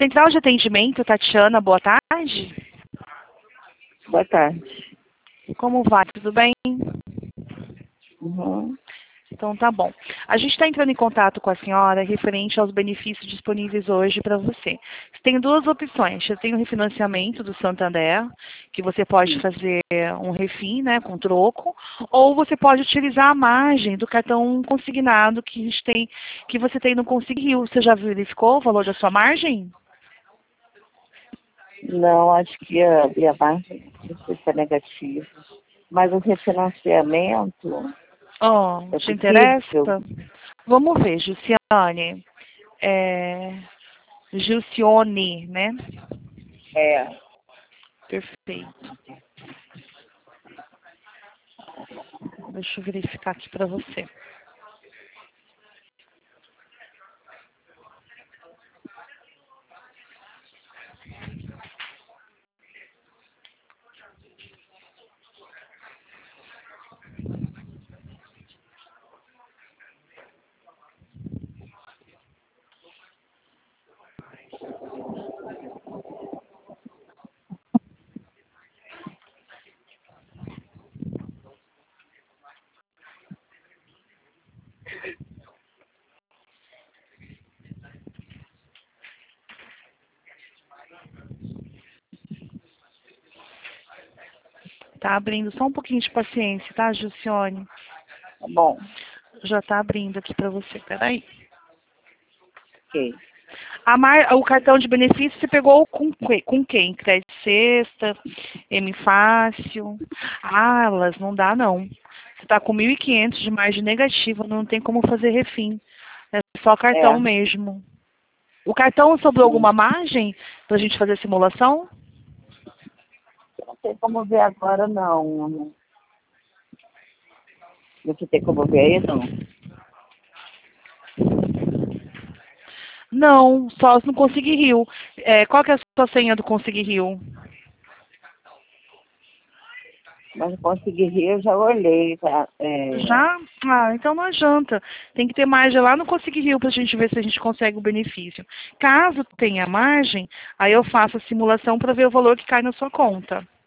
Central de atendimento, Tatiana, boa tarde. Boa tarde. Como vai? Tudo bem? Uhum. Então tá bom. A gente está entrando em contato com a senhora referente aos benefícios disponíveis hoje para você. Tem duas opções. Você tem o refinanciamento do Santander, que você pode fazer um refin, né, com troco, ou você pode utilizar a margem do cartão consignado que a gente tem, que você tem no Consig Rio. Você já verificou o valor da sua margem? Não, acho que a minha margem não sei se é negativa. Mas o refinanciamento Oh, é te interessa? possível? Vamos ver, Jussiane. Gilcione, né? É. Perfeito. Deixa eu verificar aqui para você. Tá abrindo, só um pouquinho de paciência, tá, Gilcione? Tá bom. Já tá abrindo aqui para você, peraí. Ok. O cartão de benefício você pegou com quem? Crédito Sexta, M Fácil? Alas, não dá não. Você tá com 1.500 de margem negativa, não tem como fazer refim. É só cartão É. mesmo. O cartão sobrou alguma margem pra gente fazer a simulação? Não tem como ver agora, não. Não tem como ver aí, não. Não, só se não conseguir Rio. Qual que é a sua senha do Conseguir Rio? Mas não consegui rir, eu já olhei. Tá? Já? Ah, então não adianta. Tem que ter margem lá no Conseguir Rio para a gente ver se a gente consegue o benefício. Caso tenha margem, aí eu faço a simulação para ver o valor que cai na sua conta.